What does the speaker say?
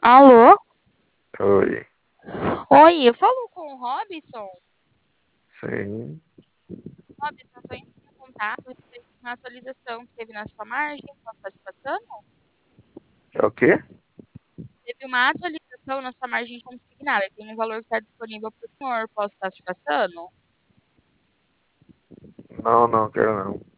Alô? Oi, Oi, eu falo com o Robson. sim. Robson, estou entrando em contato a respeito de uma atualização que teve na sua margem. Posso estar te passando? É o quê? Teve uma atualização na sua margem consignada. Tem um valor que está disponível para o senhor. Posso estar te passando? Não, não, quero não.